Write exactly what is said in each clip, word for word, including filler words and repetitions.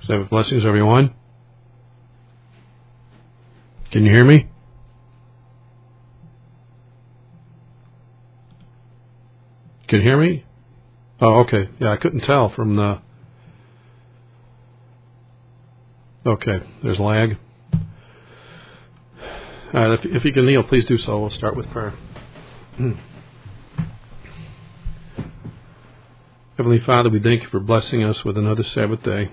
Sabbath blessings, everyone. Can you hear me? Can you hear me? Oh, okay. Yeah, I couldn't tell from the... Okay, there's lag. All right, if, if you can kneel, please do so. We'll start with prayer. Heavenly Father, we thank you for blessing us with another Sabbath day.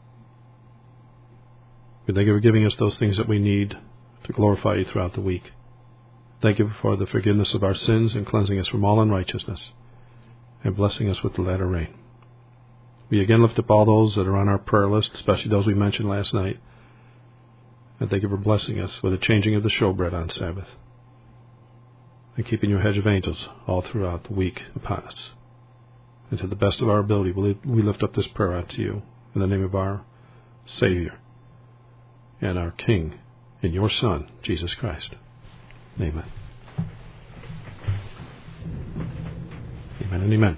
We thank you for giving us those things that we need to glorify you throughout the week. Thank you for the forgiveness of our sins and cleansing us from all unrighteousness and blessing us with the latter rain. We again lift up all those that are on our prayer list, especially those we mentioned last night. And thank you for blessing us with the changing of the showbread on Sabbath and keeping your hedge of angels all throughout the week upon us. And to the best of our ability, we lift up this prayer out to you in the name of our Savior and our King and your Son, Jesus Christ. Amen. Amen and amen.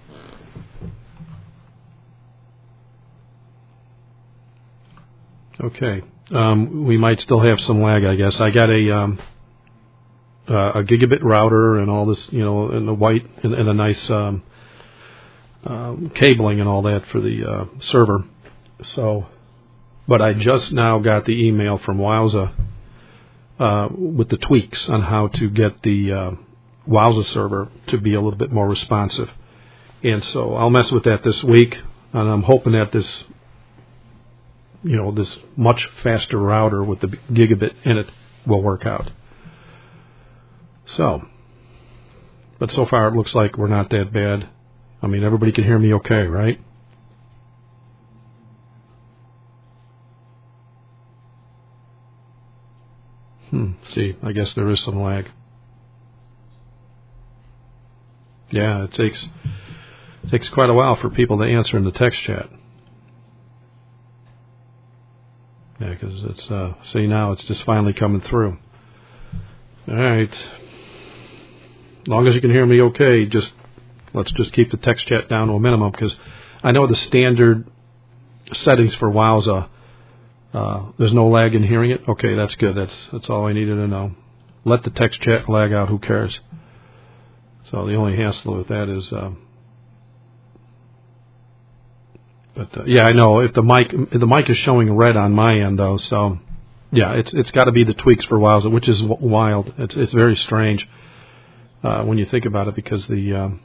Okay. Um, we might still have some lag, I guess. I got a um, uh, a gigabit router and all this, you know, and the white and, and a nice um, um, cabling and all that for the uh, server. So, but I just now got the email from Wowza uh, with the tweaks on how to get the uh, Wowza server to be a little bit more responsive. And so I'll mess with that this week, and I'm hoping that this, you know, this much faster router with the gigabit in it will work out. So, but so far it looks like we're not that bad. I mean, everybody can hear me okay, right? Hmm, see, I guess there is some lag. Yeah, it takes it takes quite a while for people to answer in the text chat. Yeah, because it's, uh, see now it's just finally coming through. All right. As long as you can hear me okay, just let's just keep the text chat down to a minimum, because I know the standard settings for Wowza, uh, there's no lag in hearing it. Okay, that's good. That's that's all I needed to know. Let the text chat lag out. Who cares? So the only hassle with that is... Uh, But uh, yeah, I know if the mic the mic is showing red on my end though, so yeah, it's it's got to be the tweaks for Wowza, which is w- wild. It's it's very strange uh, when you think about it, because the um,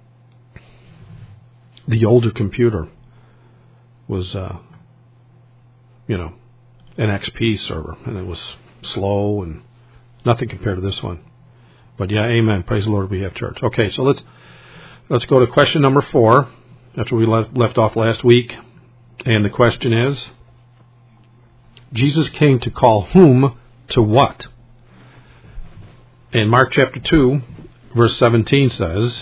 the older computer was uh, you know an X P server, and it was slow and nothing compared to this one. But yeah, amen. Praise the Lord, we have church. Okay, so let's let's go to question number four. That's where we left, left off last week. And the question is, Jesus came to call whom to what? In Mark chapter two, verse seventeen says,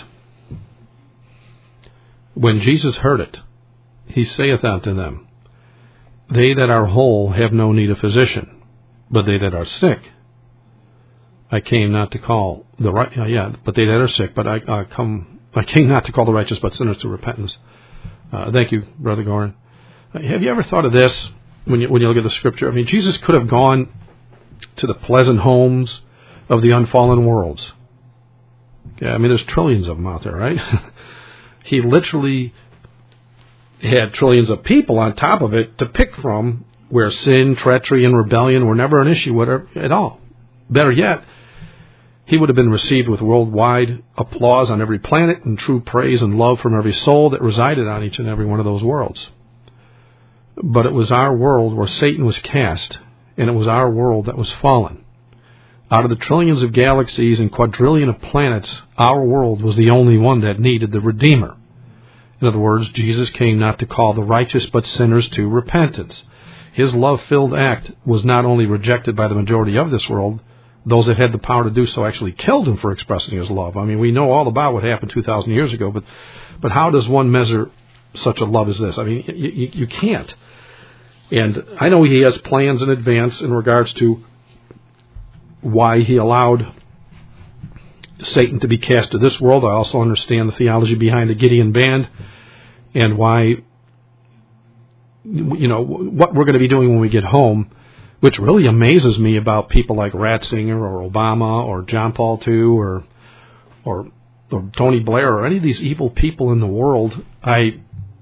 When Jesus heard it, he saith unto them, They that are whole have no need of physician, but they that are sick, I came not to call the right, uh, yeah, but they that are sick, but I uh, come... I came not to call the righteous, but sinners to repentance. Uh, thank you, Brother Gorin. Uh, have you ever thought of this when you when you look at the Scripture? I mean, Jesus could have gone to the pleasant homes of the unfallen worlds. Yeah, I mean, there's trillions of them out there, right? He literally had trillions of people on top of it to pick from, where sin, treachery, and rebellion were never an issue whatever, at all. Better yet, he would have been received with worldwide applause on every planet and true praise and love from every soul that resided on each and every one of those worlds. But it was our world where Satan was cast, and it was our world that was fallen. Out of the trillions of galaxies and quadrillion of planets, our world was the only one that needed the Redeemer. In other words, Jesus came not to call the righteous but sinners to repentance. His love-filled act was not only rejected by the majority of this world, those that had the power to do so actually killed him for expressing his love. I mean, we know all about what happened two thousand years ago, but but how does one measure such a love as this? I mean, you, you, you can't. And I know he has plans in advance in regards to why he allowed Satan to be cast to this world. I also understand the theology behind the Gideon band and why you know, what we're going to be doing when we get home, which really amazes me about people like Ratzinger or Obama or John Paul the Second or, or, or Tony Blair or any of these evil people in the world. I,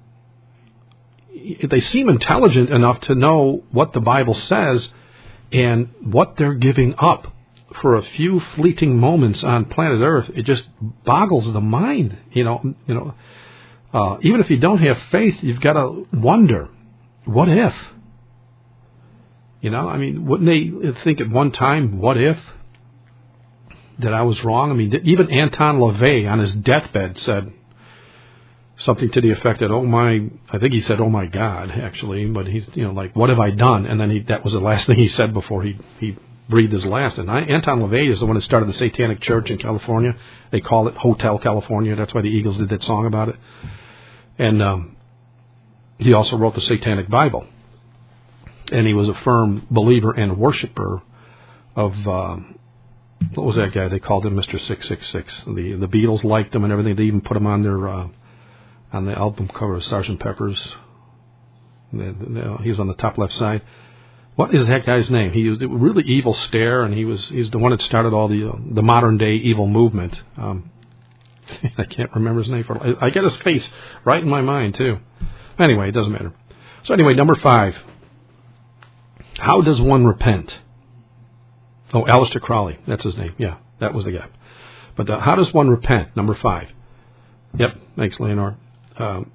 they seem intelligent enough to know what the Bible says and what they're giving up for a few fleeting moments on planet Earth. It just boggles the mind. You know, you know. Uh, even if you don't have faith, you've got to wonder, what if? You know, I mean, wouldn't they think at one time, what if? That I was wrong? I mean, even Anton LaVey on his deathbed said something to the effect that, oh my, I think he said, oh my God, actually, but he's, you know, like, what have I done? And then he, that was the last thing he said before he, he breathed his last. And I, Anton LaVey is the one that started the Satanic Church in California. They call it Hotel California. That's why the Eagles did that song about it. And um, he also wrote the Satanic Bible. And he was a firm believer and worshiper of, uh, what was that guy? They called him Mister six six six. The the Beatles liked him and everything. They even put him on their uh, on the album cover of Sergeant Pepper's. He was on the top left side. What is that guy's name? He was a really evil stare, and he was he's the one that started all the uh, the modern day evil movement. Um, I can't remember his name. For I, I get his face right in my mind too. Anyway, it doesn't matter. So anyway, number five. How does one repent? Oh, Aleister Crowley. That's his name. Yeah, that was the guy. But uh, how does one repent? Number five. Yep. Thanks, Leonore. Um,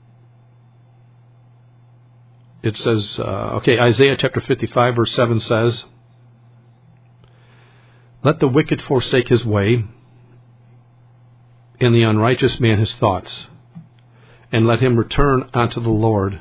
it says, uh, okay, Isaiah chapter fifty-five, verse seven says, let the wicked forsake his way, and the unrighteous man his thoughts, and let him return unto the Lord.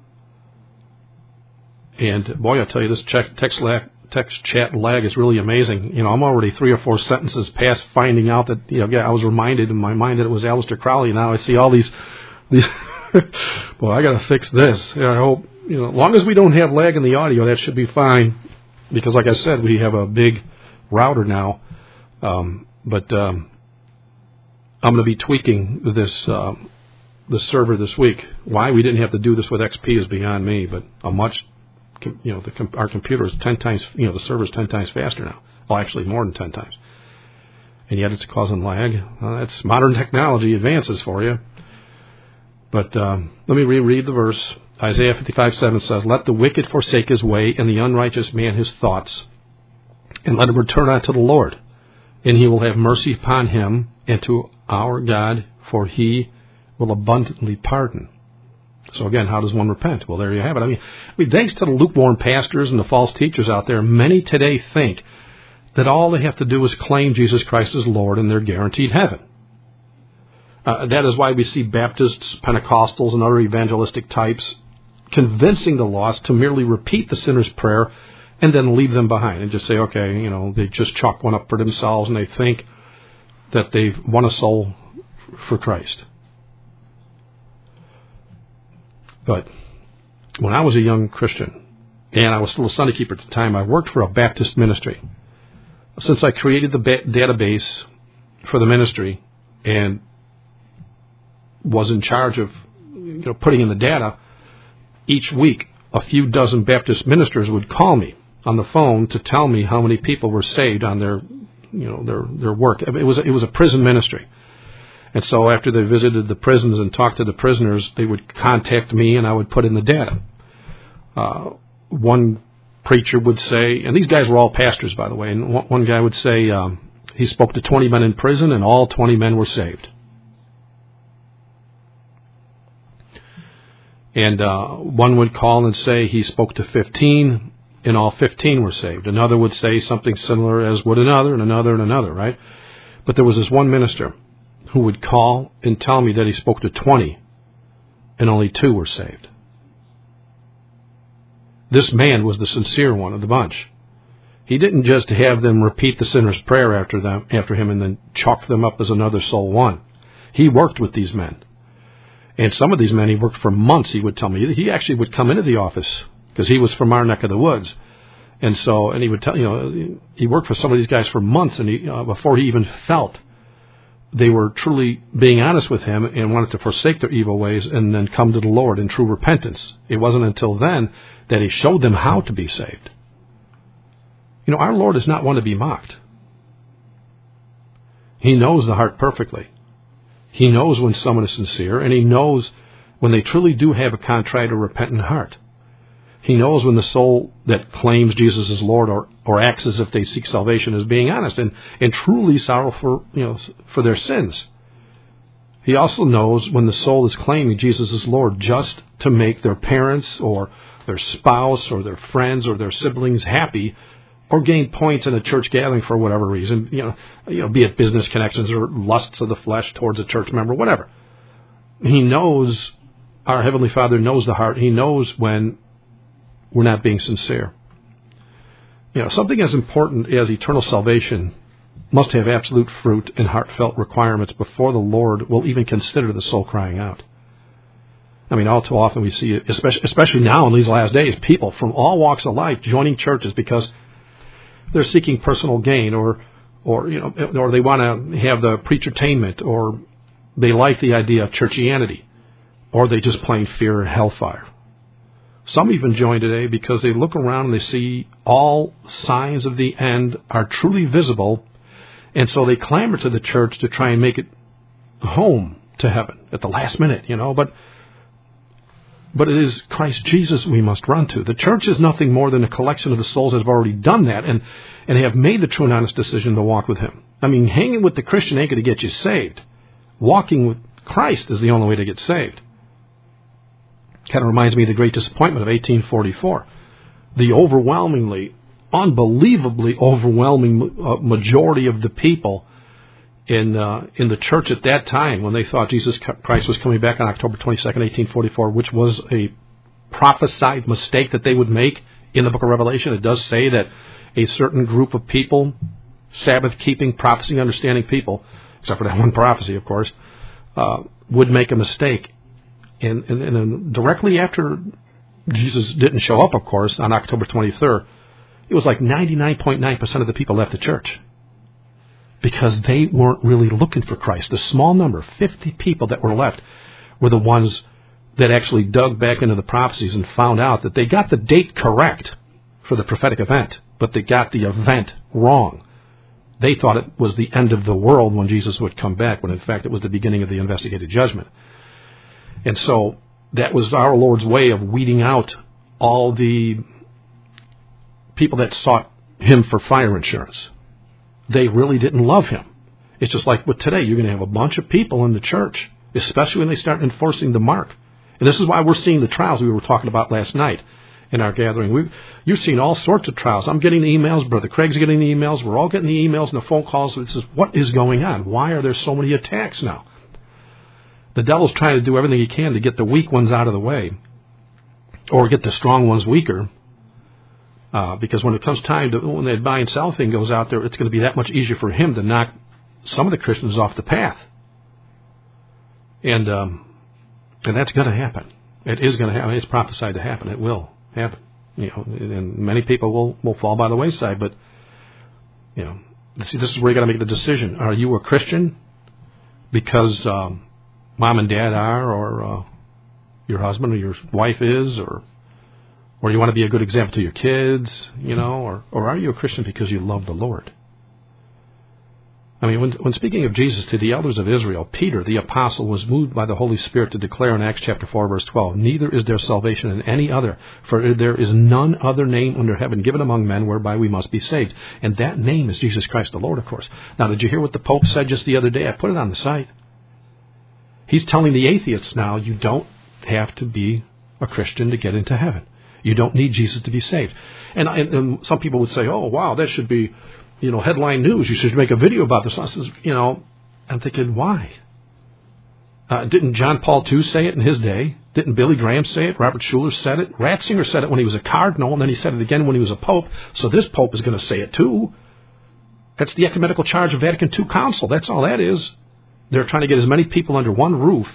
And boy, I tell you, this text lag, text chat lag is really amazing. You know, I'm already three or four sentences past finding out that, you know, yeah, I was reminded in my mind that it was Aleister Crowley. Now I see all these, these well, I got to fix this. Yeah, I hope, you know, as long as we don't have lag in the audio, that should be fine. Because like I said, we have a big router now. Um, but um, I'm going to be tweaking this uh, this server this week. Why we didn't have to do this with X P is beyond me, but a much, you know, the, our computer is ten times, you know, the server is ten times faster now. Well, actually more than ten times. And yet it's causing lag. Well, that's modern technology advances for you. But um, let me reread the verse. Isaiah fifty-five seven says, let the wicked forsake his way, and the unrighteous man his thoughts, and let him return unto the Lord, and he will have mercy upon him, and to our God, for he will abundantly pardon. So again, how does one repent? Well, there you have it. I mean, I mean, thanks to the lukewarm pastors and the false teachers out there, many today think that all they have to do is claim Jesus Christ as Lord and they're guaranteed heaven. Uh, that is why we see Baptists, Pentecostals, and other evangelistic types convincing the lost to merely repeat the sinner's prayer and then leave them behind and just say, okay, you know, they just chalk one up for themselves and they think that they've won a soul for Christ. But when I was a young Christian, and I was still a Sunday keeper at the time, I worked for a Baptist ministry. Since I created the ba- database for the ministry and was in charge of, you know, putting in the data, each week a few dozen Baptist ministers would call me on the phone to tell me how many people were saved on their, you know, their their work. It was it was a prison ministry. And so after they visited the prisons and talked to the prisoners, they would contact me and I would put in the data. Uh, one preacher would say, and these guys were all pastors, by the way, and one, one guy would say um, he spoke to twenty men in prison and all twenty men were saved. And uh, one would call and say he spoke to fifteen and all fifteen were saved. Another would say something similar as would another and another and another, right? But there was this one minister who would call and tell me that he spoke to twenty and only two were saved. This man was the sincere one of the bunch. He didn't just have them repeat the sinner's prayer after them, after him and then chalk them up as another soul won. He worked with these men. And some of these men he worked for months, he would tell me. He actually would come into the office because he was from our neck of the woods. And so, and he would tell, you know, he worked for some of these guys for months and he, uh, before he even felt they were truly being honest with him and wanted to forsake their evil ways and then come to the Lord in true repentance. It wasn't until then that he showed them how to be saved. You know, our Lord is not one to be mocked. He knows the heart perfectly. He knows when someone is sincere, and he knows when they truly do have a contrite or repentant heart. He knows when the soul that claims Jesus as Lord or, or acts as if they seek salvation is being honest and, and truly sorrowful for, you know, for their sins. He also knows when the soul is claiming Jesus as Lord just to make their parents or their spouse or their friends or their siblings happy, or gain points in a church gathering for whatever reason, you know, you know, be it business connections or lusts of the flesh towards a church member, whatever. He knows, our Heavenly Father knows the heart. He knows when we're not being sincere. You know, something as important as eternal salvation must have absolute fruit and heartfelt requirements before the Lord will even consider the soul crying out. I mean, all too often we see, especially, especially now in these last days, people from all walks of life joining churches because they're seeking personal gain, or, or you know, or they want to have the preachertainment, or they like the idea of churchianity, or they just plain fear hellfire. Some even join today because they look around and they see all signs of the end are truly visible, and so they clamor to the church to try and make it home to heaven at the last minute, you know, but But it is Christ Jesus we must run to. The church is nothing more than a collection of the souls that have already done that and, and have made the true and honest decision to walk with him. I mean, hanging with the Christian ain't going to get you saved. Walking with Christ is the only way to get saved. Kind of reminds me of the great disappointment of eighteen forty-four. The overwhelmingly, unbelievably overwhelming uh, majority of the people in uh, in the church at that time, when they thought Jesus Christ was coming back on October twenty-second, eighteen forty-four, which was a prophesied mistake that they would make in the book of Revelation. It does say that a certain group of people, Sabbath-keeping, prophecy understanding people, except for that one prophecy, of course, uh, would make a mistake. And, and, and directly after Jesus didn't show up, of course, on October twenty-third, it was like ninety-nine point nine percent of the people left the church, because they weren't really looking for Christ. The small number, fifty people that were left, were the ones that actually dug back into the prophecies and found out that they got the date correct for the prophetic event, but they got the event wrong. They thought it was the end of the world when Jesus would come back, when in fact it was the beginning of the investigated judgment. And so that was our Lord's way of weeding out all the people that sought him for fire insurance. They really didn't love him. It's just like with today, you're going to have a bunch of people in the church, especially when they start enforcing the mark. And this is why we're seeing the trials we were talking about last night in our gathering. We've, you've seen all sorts of trials. I'm getting the emails. Brother Craig's getting the emails. We're all getting the emails and the phone calls. This is what is going on. Why are there so many attacks now? The devil's trying to do everything he can to get the weak ones out of the way, or get the strong ones weaker. Uh, because when it comes time to, when that buy and sell thing goes out there, it's going to be that much easier for him to knock some of the Christians off the path. And um, and that's going to happen. It is going to happen. It's prophesied to happen. It will happen. You know, and many people will, will fall by the wayside. But you know, see, this is where you got to make the decision. Are you a Christian because um, mom and dad are, or uh, your husband or your wife is, or or you want to be a good example to your kids, you know, or, or are you a Christian because you love the Lord? I mean, when, when speaking of Jesus to the elders of Israel, Peter, the apostle, was moved by the Holy Spirit to declare in Acts chapter four, verse twelve, "Neither is there salvation in any other, for there is none other name under heaven given among men whereby we must be saved." And that name is Jesus Christ the Lord, of course. Now, did you hear what the Pope said just the other day? I put it on the site. He's telling the atheists now, you don't have to be a Christian to get into heaven. You don't need Jesus to be saved. And, and, and some people would say, oh, wow, that should be, you know, headline news. You should make a video about this. I says, you know, I'm thinking, why? Uh, didn't John Paul the Second say it in his day? Didn't Billy Graham say it? Robert Schuller said it? Ratzinger said it when he was a cardinal, and then he said it again when he was a pope. So this pope is going to say it too. That's the ecumenical charge of Vatican Two Council. That's all that is. They're trying to get as many people under one roof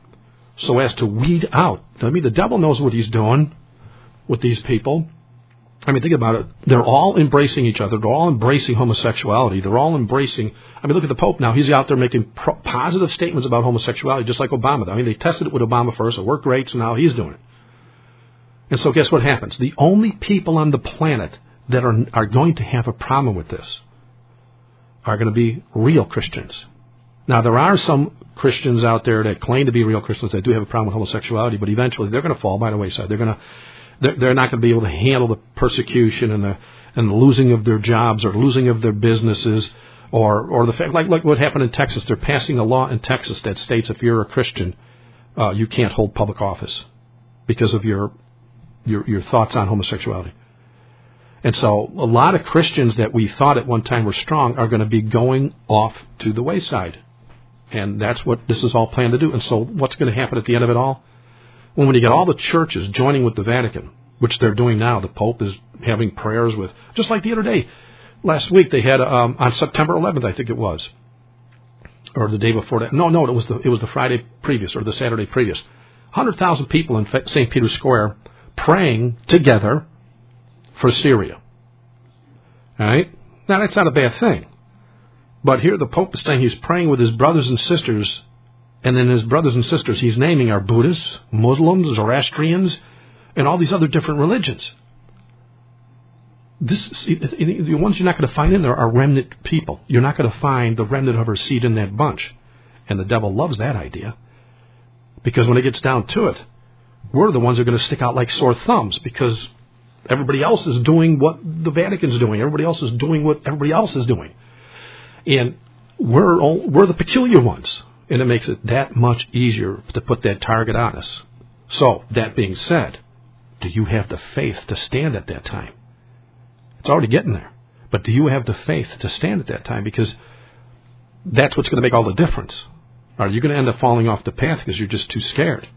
so as to weed out. I mean, the devil knows what he's doing with these people. I mean, think about it. They're all embracing each other. They're all embracing homosexuality. They're all embracing... I mean, look at the Pope now. He's out there making pro- positive statements about homosexuality, just like Obama. I mean, they tested it with Obama first. It worked great, so now he's doing it. And so guess what happens? The only people on the planet that are, are going to have a problem with this are going to be real Christians. Now, there are some Christians out there that claim to be real Christians that do have a problem with homosexuality, but eventually they're going to fall by the wayside. They're going to... They're not going to be able to handle the persecution and the and the losing of their jobs or losing of their businesses or or the fact like like what happened in Texas. They're passing a law in Texas that states if you're a Christian, uh, you can't hold public office because of your your your thoughts on homosexuality. And so a lot of Christians that we thought at one time were strong are going to be going off to the wayside, and that's what this is all planned to do. And so what's going to happen at the end of it all? Well, when you get all the churches joining with the Vatican, which they're doing now, the Pope is having prayers with, just like the other day, last week they had um, on September eleventh, I think it was, or the day before that. No, no, it was the it was the Friday previous or the Saturday previous. one hundred thousand people in Saint Peter's Square praying together for Syria. All right, now that's not a bad thing, but here the Pope is saying he's praying with his brothers and sisters. And then his brothers and sisters he's naming are Buddhists, Muslims, Zoroastrians, and all these other different religions. This, the ones you're not going to find in there are remnant people. You're not going to find the remnant of her seed in that bunch. And the devil loves that idea. Because when it gets down to it, we're the ones that are going to stick out like sore thumbs because everybody else is doing what the Vatican's doing. Everybody else is doing what everybody else is doing. And we're all, we're the peculiar ones. And it makes it that much easier to put that target on us. So, that being said, do you have the faith to stand at that time? It's already getting there. But do you have the faith to stand at that time? Because that's what's going to make all the difference. Are you going to end up falling off the path because you're just too scared?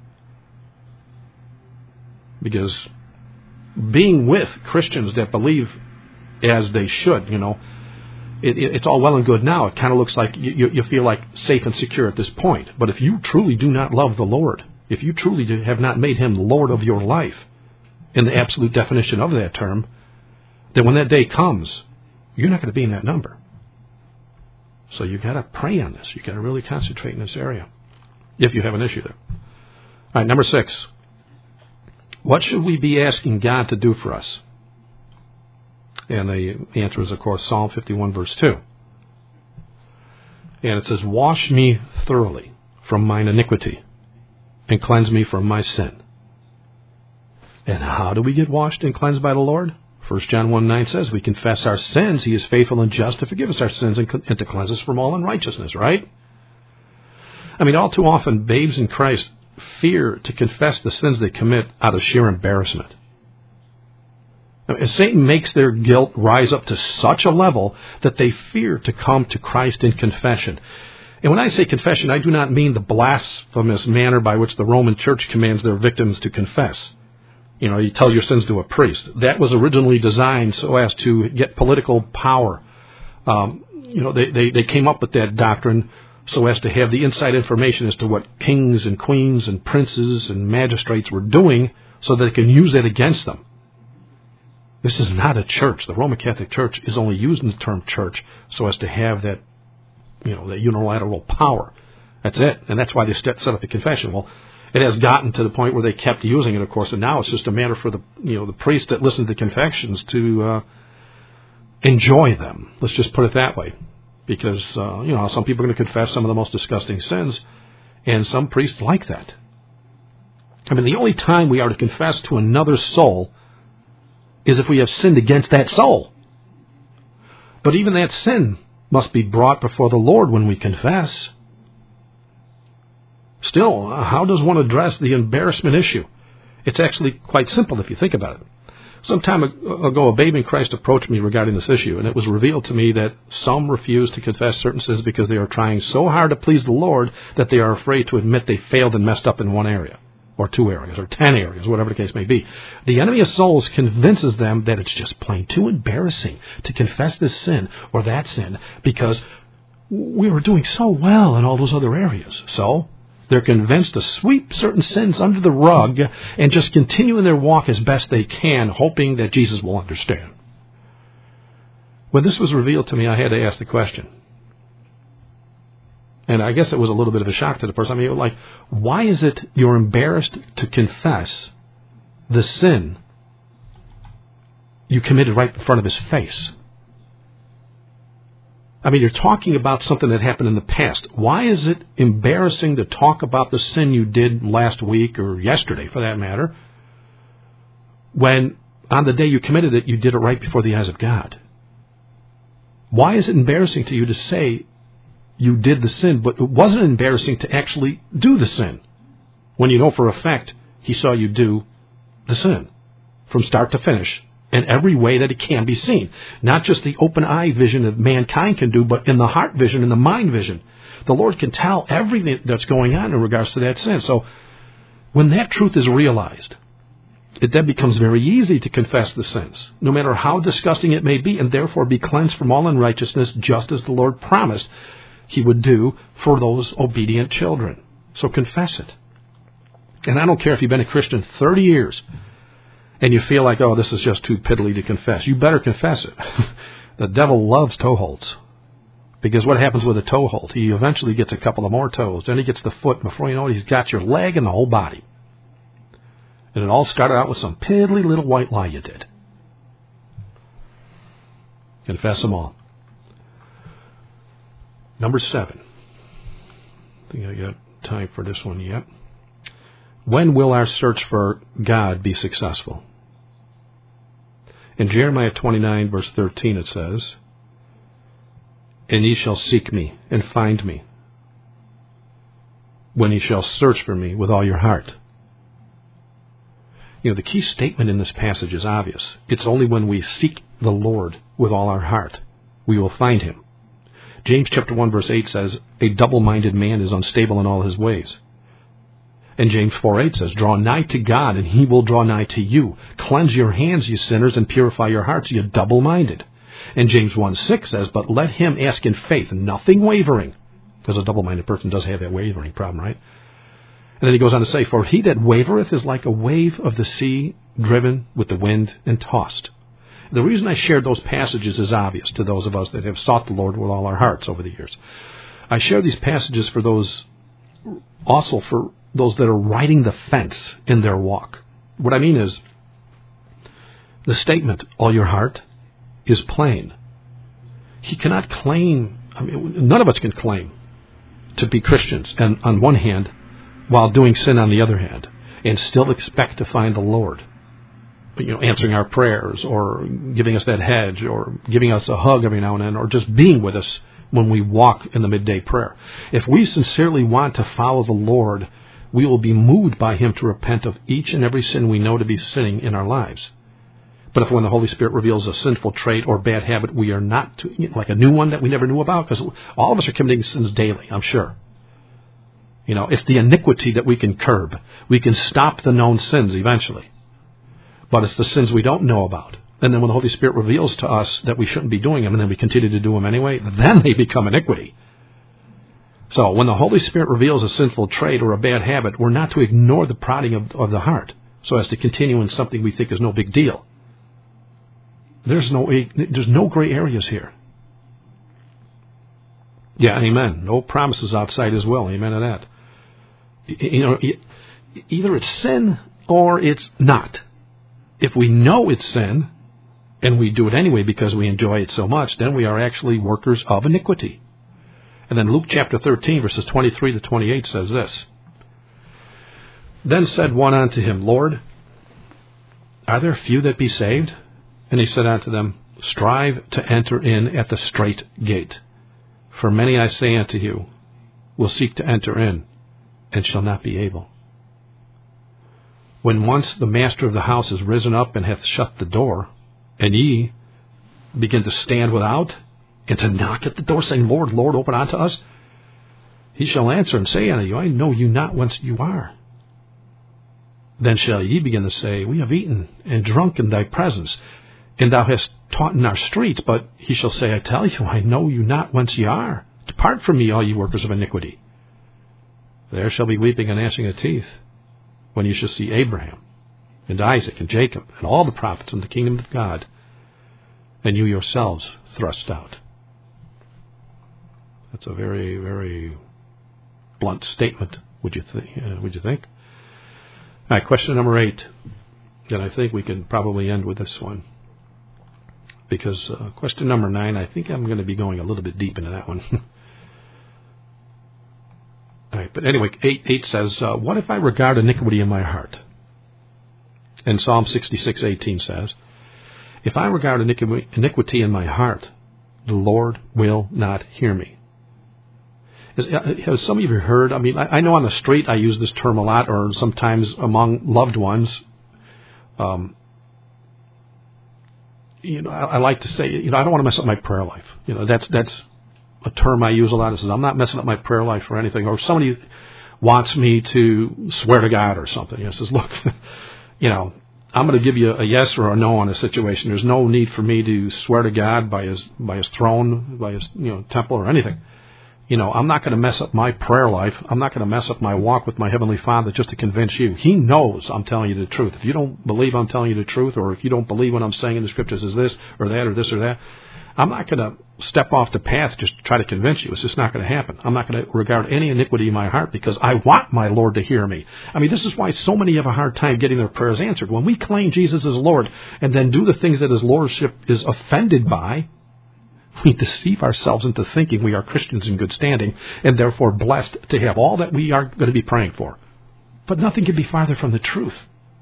Because being with Christians that believe as they should, you know, It, it, it's all well and good now. It kind of looks like you, you feel like safe and secure at this point. But if you truly do not love the Lord, if you truly do, have not made Him the Lord of your life, in the absolute definition of that term, then when that day comes, you're not going to be in that number. So you've got to pray on this. You've got to really concentrate in this area, if you have an issue there. All right, number six. What should we be asking God to do for us? And the answer is, of course, Psalm fifty-one, verse two. And it says, wash me thoroughly from mine iniquity and cleanse me from my sin. And how do we get washed and cleansed by the Lord? First John one nine says, we confess our sins. He is faithful and just to forgive us our sins and, and to cleanse us from all unrighteousness, right? I mean, all too often, babes in Christ fear to confess the sins they commit out of sheer embarrassment. As Satan makes their guilt rise up to such a level that they fear to come to Christ in confession. And when I say confession, I do not mean the blasphemous manner by which the Roman Church commands their victims to confess. You know, you tell your sins to a priest. That was originally designed so as to get political power. Um, you know, they, they, they came up with that doctrine so as to have the inside information as to what kings and queens and princes and magistrates were doing so that they can use that against them. This is not a church. The Roman Catholic Church is only using the term church so as to have that, you know, that unilateral power. That's it. And that's why they set up the confession. Well, it has gotten to the point where they kept using it, of course, and now it's just a matter for the, you know, the priests that listen to the confessions to uh, enjoy them. Let's just put it that way. Because, uh, you know, some people are going to confess some of the most disgusting sins, and some priests like that. I mean, the only time we are to confess to another soul is if we have sinned against that soul. But even that sin must be brought before the Lord when we confess. Still, how does one address the embarrassment issue? It's actually quite simple if you think about it. Some time ago, a babe in Christ approached me regarding this issue, and it was revealed to me that some refuse to confess certain sins because they are trying so hard to please the Lord that they are afraid to admit they failed and messed up in one area, or two areas, or ten areas, whatever the case may be. The enemy of souls convinces them that it's just plain too embarrassing to confess this sin or that sin because we were doing so well in all those other areas. So They're convinced to sweep certain sins under the rug and just continue in their walk as best they can, hoping that Jesus will understand. When this was revealed to me, I had to ask the question. And I guess it was a little bit of a shock to the person. I mean, like, why is it you're embarrassed to confess the sin you committed right in front of his face? I mean, you're talking about something that happened in the past. Why is it embarrassing to talk about the sin you did last week or yesterday, for that matter, when on the day you committed it, you did it right before the eyes of God? Why is it embarrassing to you to say you did the sin, but it wasn't embarrassing to actually do the sin, when you know for a fact he saw you do the sin from start to finish in every way that it can be seen? Not just the open eye vision that mankind can do, but in the heart vision, in the mind vision. The Lord can tell everything that's going on in regards to that sin. So when that truth is realized, it then becomes very easy to confess the sins, no matter how disgusting it may be, and therefore be cleansed from all unrighteousness, just as the Lord promised he would do for those obedient children. So confess it. And I don't care if you've been a Christian thirty years and you feel like, oh, this is just too piddly to confess. You better confess it. The devil loves toeholds. Because what happens with a toehold? He eventually gets a couple of more toes. Then he gets the foot. Before you know it, he's got your leg and the whole body. And it all started out with some piddly little white lie you did. Confess them all. Number seven. I think I got time for this one yet. When will our search for God be successful? In Jeremiah twenty-nine, verse thirteen, it says, "And ye shall seek me and find me, when ye shall search for me with all your heart." You know, the key statement in this passage is obvious. It's only when we seek the Lord with all our heart we will find him. James chapter one, verse eight says, "A double-minded man is unstable in all his ways." And James four eight says, "Draw nigh to God, and he will draw nigh to you. Cleanse your hands, you sinners, and purify your hearts, you double-minded." And James one six says, "But let him ask in faith, nothing wavering." Because a double-minded person does have that wavering problem, right? And then he goes on to say, "For he that wavereth is like a wave of the sea, driven with the wind and tossed." The reason I shared those passages is obvious to those of us that have sought the Lord with all our hearts over the years. I share these passages for those, also for those that are riding the fence in their walk. What I mean is, the statement, "all your heart," is plain. He cannot claim, I mean, none of us can claim to be Christians, and on one hand, while doing sin on the other hand, and still expect to find the Lord, you know, answering our prayers, or giving us that hedge, or giving us a hug every now and then, or just being with us when we walk in the midday prayer. If we sincerely want to follow the Lord, we will be moved by him to repent of each and every sin we know to be sinning in our lives. But if when the Holy Spirit reveals a sinful trait or bad habit, we are not to, you know, like a new one that we never knew about, because all of us are committing sins daily, I'm sure. You know, it's the iniquity that we can curb. We can stop the known sins eventually. But it's the sins we don't know about. And then when the Holy Spirit reveals to us that we shouldn't be doing them, and then we continue to do them anyway, then they become iniquity. So when the Holy Spirit reveals a sinful trait or a bad habit, we're not to ignore the prodding of, of the heart so as to continue in something we think is no big deal. There's no there's no gray areas here. Yeah, amen. No promises outside his will. Amen to that. You know, either it's sin or it's not. If we know it's sin and we do it anyway because we enjoy it so much, then we are actually workers of iniquity. And then Luke chapter thirteen, verses twenty-three to twenty-eight says this. "Then said one unto him, Lord, are there few that be saved? And he said unto them, Strive to enter in at the strait gate. For many, I say unto you, will seek to enter in, and shall not be able. When once the master of the house is risen up and hath shut the door, and ye begin to stand without, and to knock at the door, saying, Lord, Lord, open unto us, he shall answer and say unto you, I know you not whence you are. Then shall ye begin to say, We have eaten and drunk in thy presence, and thou hast taught in our streets. But he shall say, I tell you, I know you not whence ye are. Depart from me, all ye workers of iniquity. There shall be weeping and gnashing of teeth when you shall see Abraham and Isaac and Jacob and all the prophets in the kingdom of God, and you yourselves thrust out. That's a very, very blunt statement, would you, th- uh, would you think? All right, question number eight. And I think we can probably end with this one. Because uh, question number nine, I think I'm going to be going a little bit deep into that one. All right, but anyway, eight, eight says, uh, what if I regard iniquity in my heart? And Psalm sixty-six eighteen says, if I regard iniquity in my heart, the Lord will not hear me. Has some of you heard, I mean, I know on the street I use this term a lot, or sometimes among loved ones. Um, you know, I, I like to say, you know, I don't want to mess up my prayer life. You know, that's that's a term I use a lot. It says, I'm not messing up my prayer life or anything. Or somebody wants me to swear to God or something. You know, says, look, you know, I'm going to give you a yes or a no on a situation. There's no need for me to swear to God by his by his throne, by his you know temple or anything. You know, I'm not going to mess up my prayer life. I'm not going to mess up my walk with my Heavenly Father just to convince you. He knows I'm telling you the truth. If you don't believe I'm telling you the truth, or if you don't believe what I'm saying in the Scriptures is this or that or this or that, I'm not going to step off the path just to try to convince you. It's just not going to happen. I'm not going to regard any iniquity in my heart because I want my Lord to hear me. I mean, this is why so many have a hard time getting their prayers answered. When we claim Jesus as Lord and then do the things that His Lordship is offended by, we deceive ourselves into thinking we are Christians in good standing and therefore blessed to have all that we are going to be praying for. But nothing can be farther from the truth.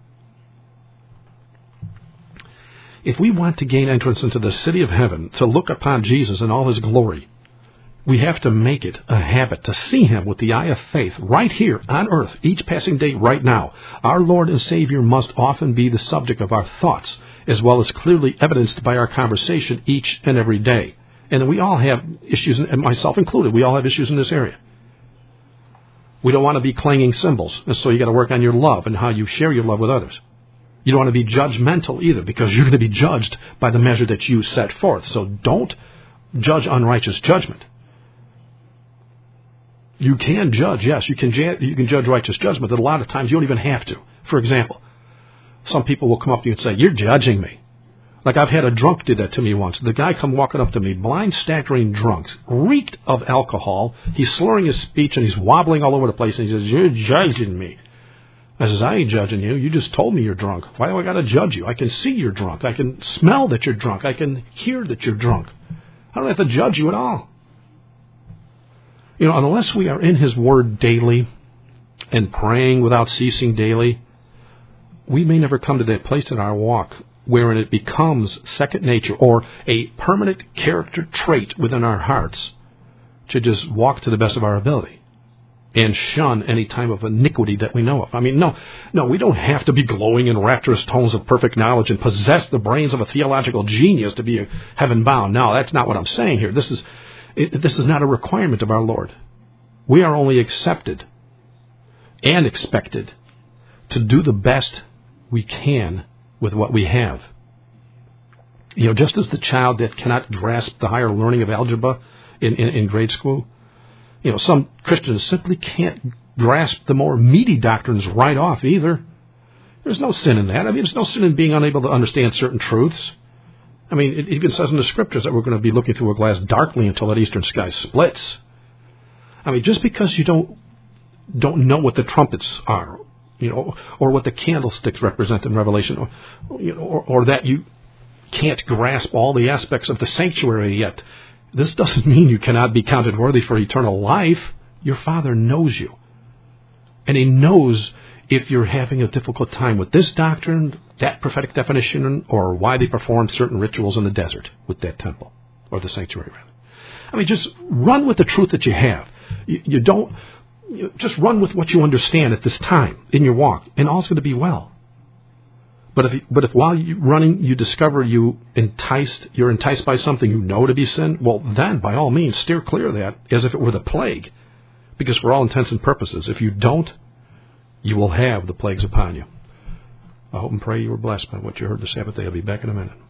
If we want to gain entrance into the city of heaven, to look upon Jesus in all His glory, we have to make it a habit to see Him with the eye of faith right here on earth, each passing day right now. Our Lord and Savior must often be the subject of our thoughts, as well as clearly evidenced by our conversation each and every day. And we all have issues, and myself included, we all have issues in this area. We don't want to be clanging cymbals, and so you got to work on your love and how you share your love with others. You don't want to be judgmental either, because you're going to be judged by the measure that you set forth. So don't judge unrighteous judgment. You can judge, yes, you can you can judge righteous judgment, but a lot of times you don't even have to. For example, some people will come up to you and say, you're judging me. Like I've had a drunk do that to me once. The guy come walking up to me, blind, staggering drunk, reeked of alcohol. He's slurring his speech and he's wobbling all over the place. And he says, you're judging me. I says, I ain't judging you. You just told me you're drunk. Why do I got to judge you? I can see you're drunk. I can smell that you're drunk. I can hear that you're drunk. I don't have to judge you at all. You know, unless we are in His Word daily and praying without ceasing daily, we may never come to that place in our walk wherein it becomes second nature or a permanent character trait within our hearts to just walk to the best of our ability and shun any type of iniquity that we know of. I mean, no, no, we don't have to be glowing in rapturous tones of perfect knowledge and possess the brains of a theological genius to be heaven-bound. No, that's not what I'm saying here. This is it, this is not a requirement of our Lord. We are only accepted and expected to do the best we can with what we have. You know, just as the child that cannot grasp the higher learning of algebra in, in, in grade school, you know, some Christians simply can't grasp the more meaty doctrines right off either. There's no sin in that. I mean, there's no sin in being unable to understand certain truths. I mean, it even says in the Scriptures that we're going to be looking through a glass darkly until that eastern sky splits. I mean, just because you don't don't know what the trumpets are, you know, or what the candlesticks represent in Revelation, or, you know, or, or that you can't grasp all the aspects of the sanctuary yet, this doesn't mean you cannot be counted worthy for eternal life. Your Father knows you. And He knows if you're having a difficult time with this doctrine, that prophetic definition, or why they performed certain rituals in the desert with that temple, or the sanctuary, rather. I mean, just run with the truth that you have. You, you don't, you just run with what you understand at this time in your walk, and all's going to be well. But if, but if while you're running, you discover you enticed, you're enticed by something you know to be sin, well, then, by all means, steer clear of that as if it were the plague. Because for all intents and purposes, if you don't, you will have the plagues upon you. I hope and pray you were blessed by what you heard this Sabbath day. I'll be back in a minute.